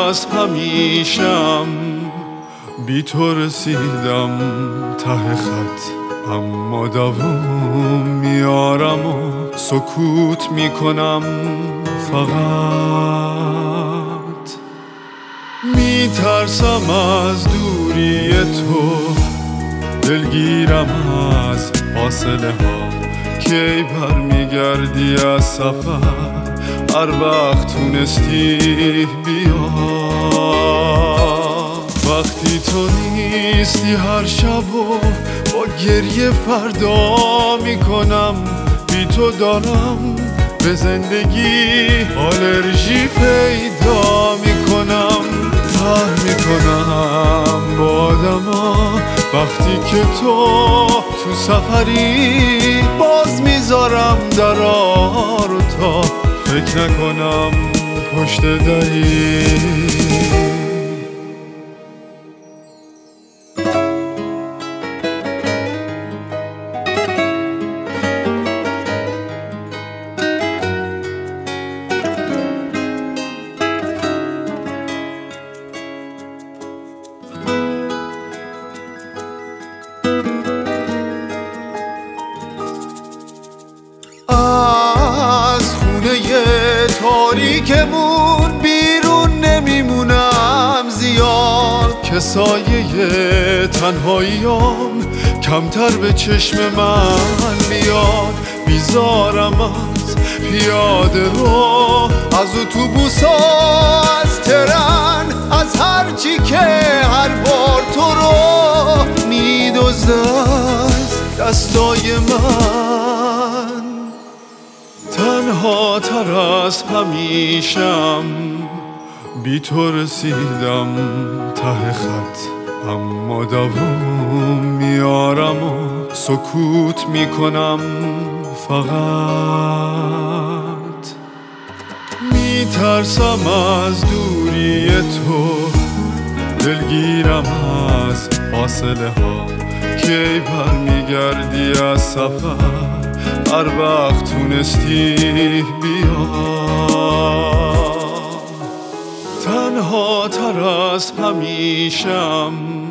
از همیشم بی تو رسیدم ته خط، اما دووم میارم و سکوت میکنم فقط. میترسم از دوری تو، دلگیرم از فاصله ها، کی برمیگردی از سفر، هر وقت تونستی بیا. وقتی تو نیستی هر شب و با گریه فردا میکنم، بی تو دارم به زندگی آلرژی پیدا میکنم. قهر میکنم با آدما وقتی که تو سفری، باز میذارم درا رو تا فکر نکنم پشت دری. از خونه تاریکمون بیرون نمیمونم زیاد، که سایه تنهاییام کمتر به چشم من میاد. بیزارم از پیاده رو، از اتوبوسا، از ترن، از هرچی که هر بار تو رو میدزده از دستای من. تنها تر از همیشم بی تو رسیدم ته خط، اما دووم میارم و سکوت میکنم فقط. میترسم از دوری تو، دلگیرم از فاصله ها، کی برمیگردی از سفر، هر وقت تونستی بیا. تنها تر از همیشم